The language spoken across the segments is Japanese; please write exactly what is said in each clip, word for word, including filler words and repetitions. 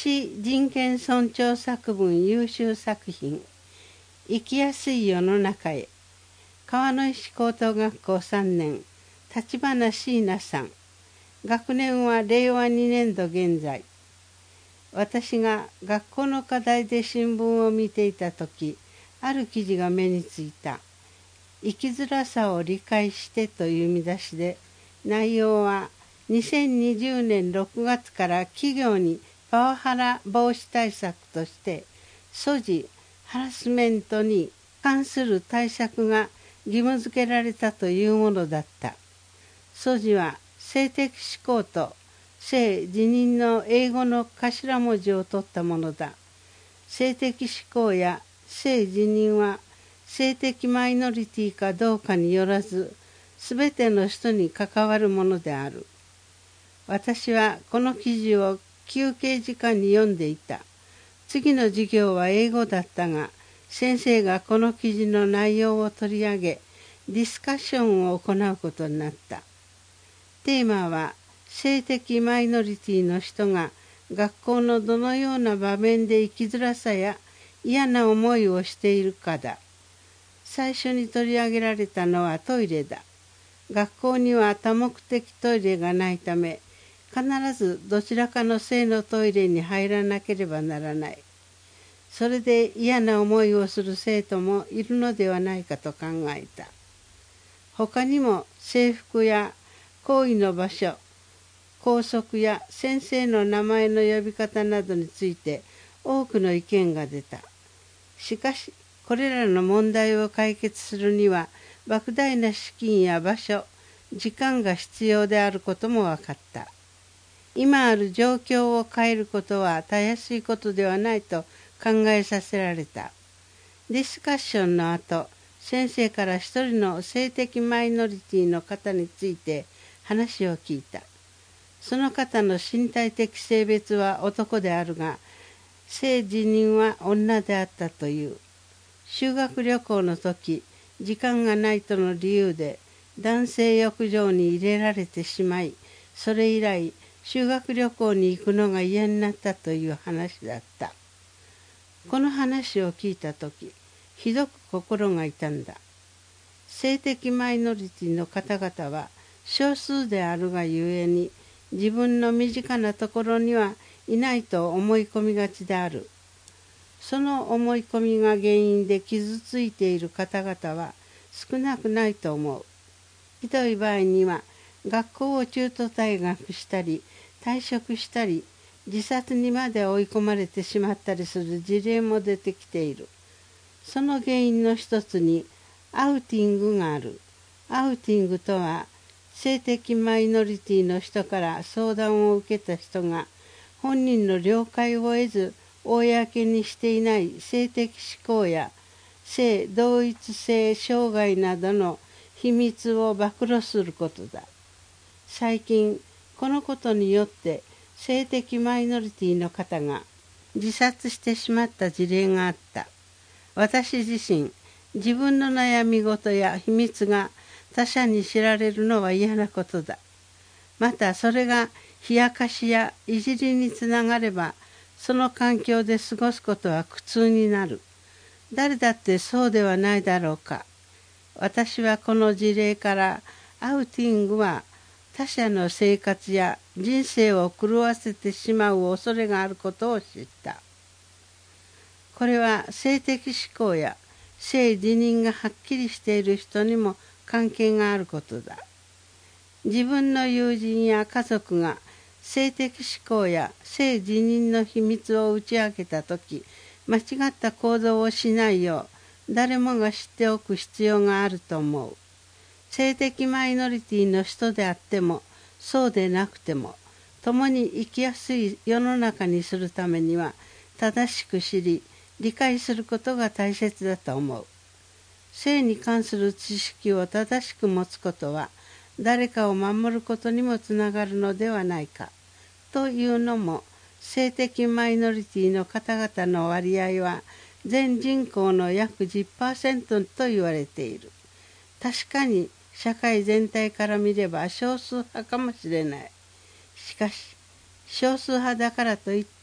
地人権尊重作文優秀作品生きやすい世の中へ川の石高等学校さんねん立花椎名さん学年はれいわにねんど現在。私が学校の課題で新聞を見ていたとき、ある記事が目についた。生きづらさを理解してという見出しで、内容はにせんにじゅうねんろくがつから企業にパワハラ防止対策として、素地ハラスメントに関する対策が義務付けられたというものだった。素地は性的指向と性自認の英語の頭文字を取ったものだ。性的指向や性自認は性的マイノリティかどうかによらず、すべての人に関わるものである。私はこの記事を休憩時間に読んでいた。次の授業は英語だったが、先生がこの記事の内容を取り上げ、ディスカッションを行うことになった。テーマは、性的マイノリティの人が学校のどのような場面で生きづらさや嫌な思いをしているかだ。最初に取り上げられたのはトイレだ。学校には多目的トイレがないため、必ずどちらかの性のトイレに入らなければならない。それで嫌な思いをする生徒もいるのではないかと考えた。他にも制服や行為の場所、校則や先生の名前の呼び方などについて多くの意見が出た。しかし、これらの問題を解決するには、莫大な資金や場所、時間が必要であることも分かった。今ある状況を変えることはたやすいことではないと考えさせられた。ディスカッションの後、先生から一人の性的マイノリティの方について話を聞いた。その方の身体的性別は男であるが、性自認は女であったという。修学旅行の時、時間がないとの理由で男性浴場に入れられてしまい、それ以来修学旅行に行くのが嫌になったという話だった。この話を聞いた時、ひどく心が痛んだ。性的マイノリティの方々は少数であるがゆえに、自分の身近なところにはいないと思い込みがちである。その思い込みが原因で傷ついている方々は少なくないと思う。ひどい場合には学校を中途退学したり退職したり自殺にまで追い込まれてしまったりする事例も出てきている。その原因の一つにアウティングがある。アウティングとは性的マイノリティの人から相談を受けた人が本人の了解を得ず公にしていない性的指向や性同一性障害などの秘密を暴露することだ。最近このことによって性的マイノリティの方が自殺してしまった事例があった。私自身、自分の悩み事や秘密が他者に知られるのは嫌なことだ。またそれが冷やかしやいじりにつながれば、その環境で過ごすことは苦痛になる。誰だってそうではないだろうか。私はこの事例からアウティングは他者の生活や人生を狂わせてしまう恐れがあることを知った。これは性的指向や性自認がはっきりしている人にも関係があることだ。自分の友人や家族が性的指向や性自認の秘密を打ち明けたとき、間違った行動をしないよう誰もが知っておく必要があると思う。性的マイノリティの人であってもそうでなくても共に生きやすい世の中にするためには正しく知り理解することが大切だと思う。性に関する知識を正しく持つことは誰かを守ることにもつながるのではないか。というのも、性的マイノリティの方々の割合は全人口の約 じゅっパーセント と言われている。確かに社会全体から見れば少数派かもしれない。しかし、少数派だからといって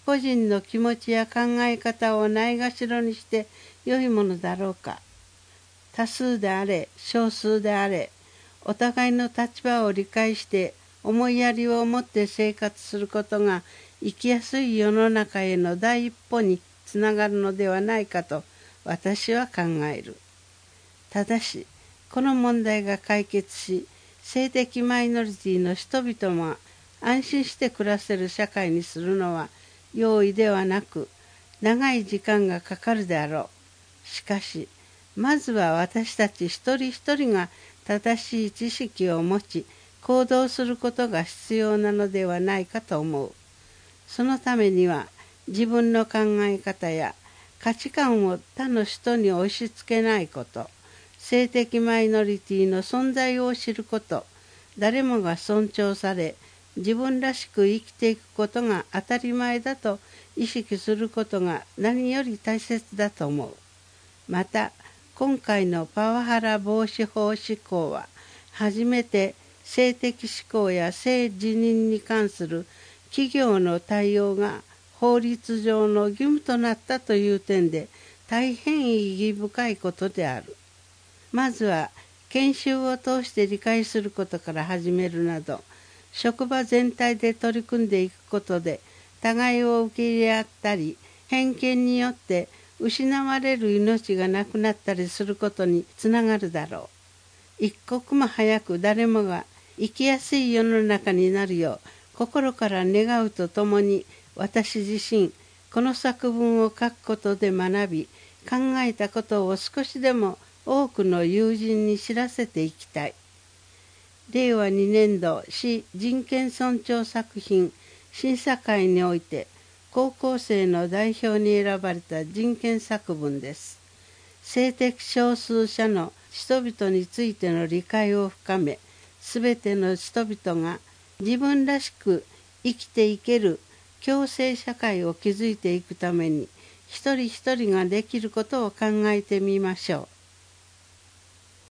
個人の気持ちや考え方をないがしろにして良いものだろうか。多数であれ少数であれ、お互いの立場を理解して思いやりを持って生活することが生きやすい世の中への第一歩につながるのではないかと私は考える。ただしこの問題が解決し、性的マイノリティの人々も安心して暮らせる社会にするのは容易ではなく、長い時間がかかるであろう。しかしまずは私たち一人一人が正しい知識を持ち行動することが必要なのではないかと思う。そのためには自分の考え方や価値観を他の人に押し付けないこと、性的マイノリティの存在を知ること、誰もが尊重され自分らしく生きていくことが当たり前だと意識することが何より大切だと思う。また今回のパワハラ防止法施行は初めて性的指向や性自認に関する企業の対応が法律上の義務となったという点で大変意義深いことである。まずは研修を通して理解することから始めるなど、職場全体で取り組んでいくことで互いを受け入れ合ったり、偏見によって失われる命がなくなったりすることにつながるだろう。一刻も早く誰もが生きやすい世の中になるよう心から願うとともに、私自身この作文を書くことで学び考えたことを少しでも多くの友人に知らせていきたい。れいわにねんど市人権尊重作品審査会において高校生の代表に選ばれた人権作文です。性的少数者の人々についての理解を深め、すべての人々が自分らしく生きていける共生社会を築いていくために、一人一人ができることを考えてみましょう。